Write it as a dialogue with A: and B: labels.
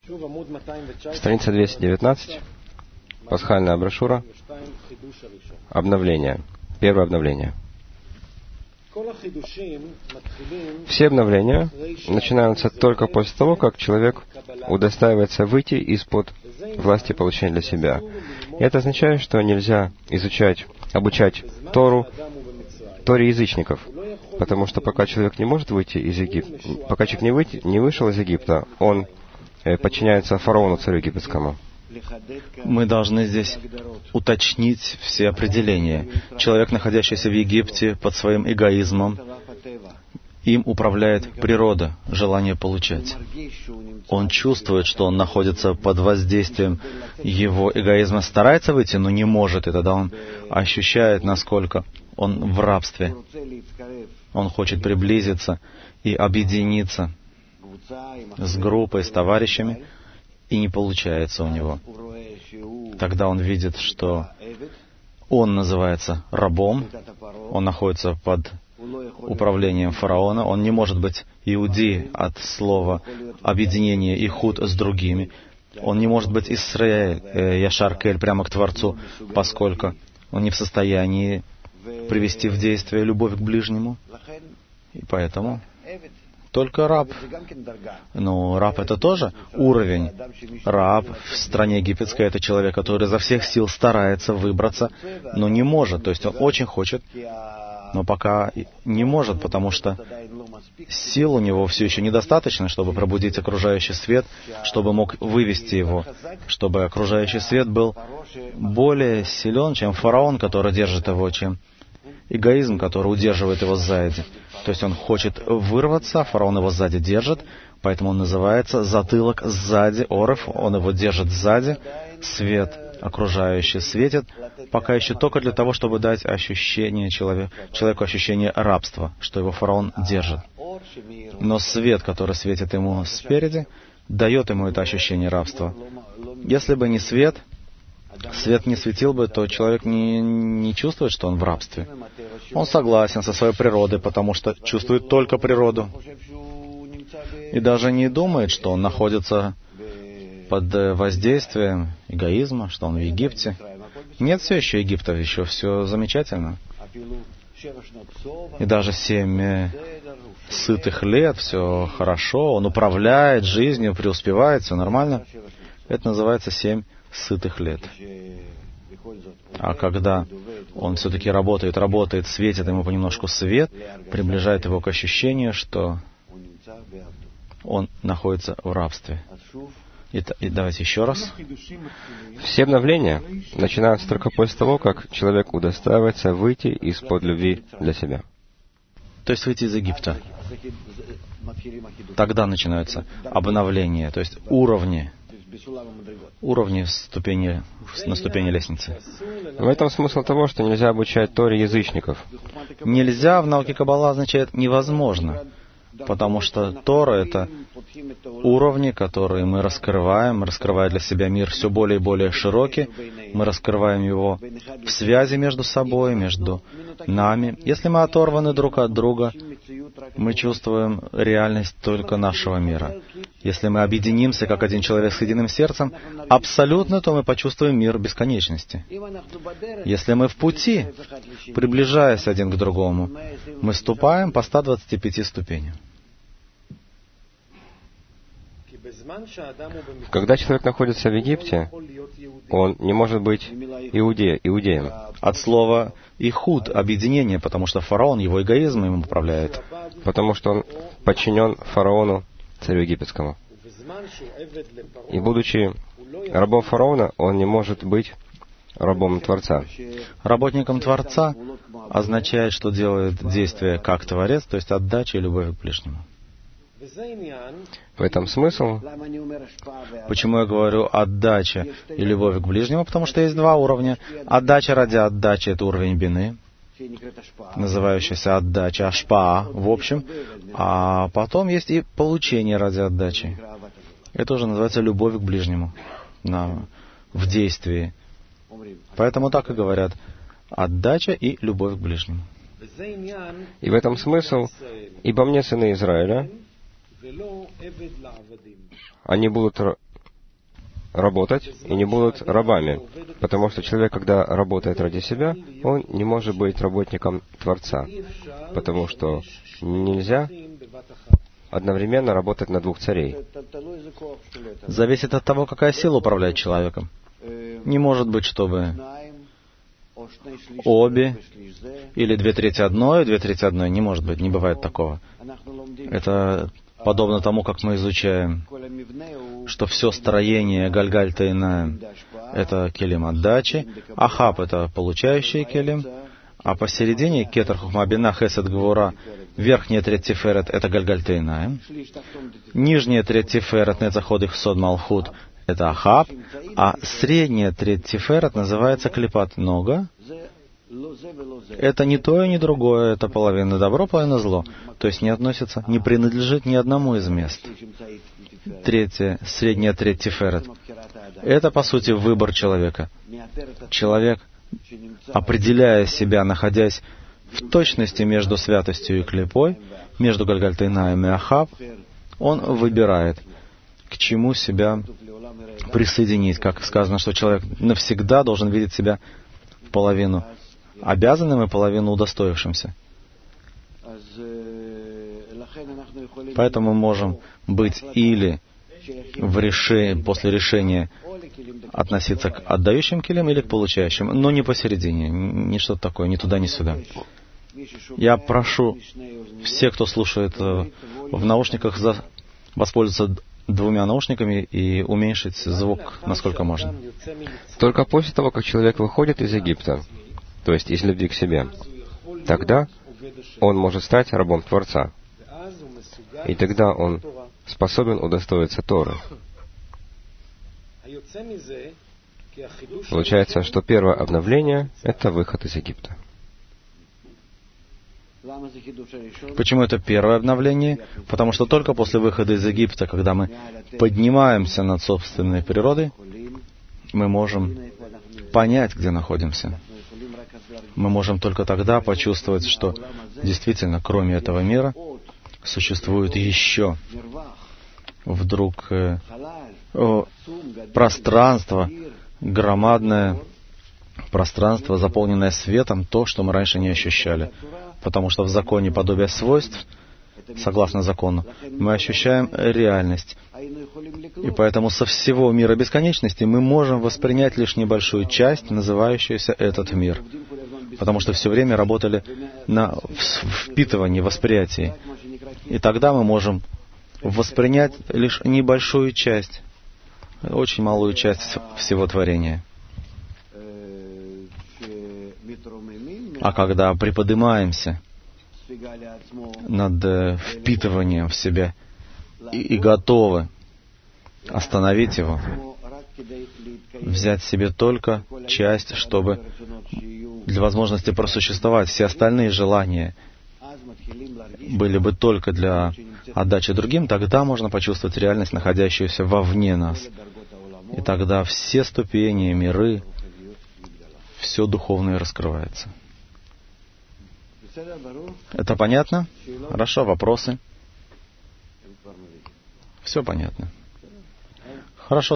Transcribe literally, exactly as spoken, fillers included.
A: Страница двести девятнадцать. Пасхальная брошюра. Обновление. Первое обновление. Все обновления начинаются только после того, как человек удостаивается выйти из-под власти получения для себя. И это означает, что нельзя изучать, обучать Тору, Торе язычников, потому что пока человек не может выйти из Египта, пока человек не, выйти, не вышел из Египта, он подчиняется фараону, царю египетскому.
B: Мы должны здесь уточнить все определения. Человек, находящийся в Египте под своим эгоизмом, им управляет природа, желание получать. Он чувствует, что он находится под воздействием его эгоизма, старается выйти, но не может, и тогда он ощущает, насколько он в рабстве. Он хочет приблизиться и объединиться с группой, с товарищами, и не получается у него. Тогда он видит, что он называется рабом, он находится под управлением фараона, он не может быть иудей от слова объединение и худ с другими, он не может быть Исраэль, э, Яшар Кель, прямо к Творцу, поскольку он не в состоянии привести в действие любовь к ближнему, и поэтому только раб. Ну, раб — это тоже уровень. Раб в стране египетской — это человек, который изо всех сил старается выбраться, но не может. То есть он очень хочет, но пока не может, потому что сил у него все еще недостаточно, чтобы пробудить окружающий свет, чтобы мог вывести его, чтобы окружающий свет был более силен, чем фараон, который держит его, чем эгоизм, который удерживает его сзади. То есть он хочет вырваться, фараон его сзади держит, поэтому он называется затылок сзади, орев, он его держит сзади, свет окружающий светит, пока еще только для того, чтобы дать ощущение человеку, человеку ощущение рабства, что его фараон держит. Но свет, который светит ему спереди, дает ему это ощущение рабства. Если бы не свет, свет не светил бы, то человек не, не чувствует, что он в рабстве. Он согласен со своей природой, потому что чувствует только природу. И даже не думает, что он находится под воздействием эгоизма, что он в Египте. Нет все еще Египта, еще все замечательно. И даже семь сытых лет, все хорошо, он управляет жизнью, преуспевает, все нормально. Это называется семь сытых лет. А когда он все-таки работает, работает, светит ему понемножку свет, приближает его к ощущению, что он находится в рабстве. И, и давайте еще раз.
A: Все обновления начинаются только после того, как человек удостаивается выйти из-под любви для себя.
B: То есть выйти из Египта. Тогда начинаются обновления, то есть уровни. Уровни ступени, на ступени лестницы.
A: В этом смысл того, что нельзя обучать Торе язычников.
B: Нельзя в науке Каббала означает невозможно, потому что Тора — это уровни, которые мы раскрываем, раскрывая для себя мир все более и более широкий, мы раскрываем его в связи между собой, между нами. Если мы оторваны друг от друга, мы чувствуем реальность только нашего мира. Если мы объединимся, как один человек с единым сердцем, абсолютно, то мы почувствуем мир бесконечности. Если мы в пути, приближаясь один к другому, мы ступаем по ста двадцати пяти ступеням.
A: Когда человек находится в Египте, он не может быть иуде, иудеем.
B: От слова «ихуд» — объединение, потому что фараон, его эгоизм им управляет.
A: Потому что он подчинен фараону, царю египетскому. И будучи рабом фараона, он не может быть рабом Творца.
B: Работником Творца означает, что делает действие как Творец, то есть отдача и любовь к ближнему.
A: В этом смысл.
B: Почему я говорю отдача и любовь к ближнему? Потому что есть два уровня. Отдача ради отдачи — это уровень бины, называющийся отдача, ашпаа, в общем. А потом есть и получение ради отдачи. Это уже называется любовь к ближнему на, в действии. Поэтому так и говорят: отдача и любовь к ближнему.
A: И в этом смысл. Ибо мне, сыны Израиля, они будут работать и не будут рабами. Потому что человек, когда работает ради себя, он не может быть работником Творца. Потому что нельзя одновременно работать на двух царей.
B: Зависит от того, какая сила управляет человеком. Не может быть, чтобы обе или две трети одной, две трети одной. Не может быть, не бывает такого. Это подобно тому, как мы изучаем, что все строение Гальгальта-Инаим — это келим отдачи, Ахаб — это получающий келим, а посередине Кетер Хохма Бина Хесед Гвура, верхняя треть Тиферет — это Гальгальта-Инаим, нижняя треть Тиферет Нецаход их Сод Малхут — это Ахаб, а средняя треть Тиферет называется Клипат Нога. Это не то и не другое, это половина добро, половина зло. То есть не относится, не принадлежит ни одному из мест. Третья, средняя треть Тиферет. Это, по сути, выбор человека. Человек, определяя себя, находясь в точности между святостью и клипой, между Гальгальта-Инаим и Ахаб, он выбирает, к чему себя присоединить. Как сказано, что человек навсегда должен видеть себя в половину обязанным и половину удостоившимся. Поэтому мы можем быть или в решении, после решения относиться к отдающим келим или к получающим, но не посередине, не что-то такое, ни туда, ни сюда. Я прошу всех, кто слушает в наушниках, воспользоваться двумя наушниками и уменьшить звук, насколько можно.
A: Только после того, как человек выходит из Египта, то есть из любви к себе, тогда он может стать рабом Творца. И тогда он способен удостоиться Торы. Получается, что первое обновление — это выход из Египта.
B: Почему это первое обновление? Потому что только после выхода из Египта, когда мы поднимаемся над собственной природой, мы можем понять, где находимся. Мы можем только тогда почувствовать, что действительно, кроме этого мира, существует еще вдруг э, о, пространство, громадное пространство, заполненное светом, то, что мы раньше не ощущали. Потому что в законе подобия свойств, согласно закону, мы ощущаем реальность. И поэтому со всего мира бесконечности мы можем воспринять лишь небольшую часть, называющуюся этот мир. Потому что все время работали на впитывании, восприятии. И тогда мы можем воспринять лишь небольшую часть, очень малую часть всего творения. А когда приподнимаемся над впитыванием в себя и, и готовы остановить его, взять себе только часть, чтобы для возможности просуществовать, все остальные желания были бы только для отдачи другим, тогда можно почувствовать реальность, находящуюся вовне нас. И тогда все ступени, миры, все духовное раскрывается. Это понятно? Хорошо, вопросы? Все понятно. Хорошо.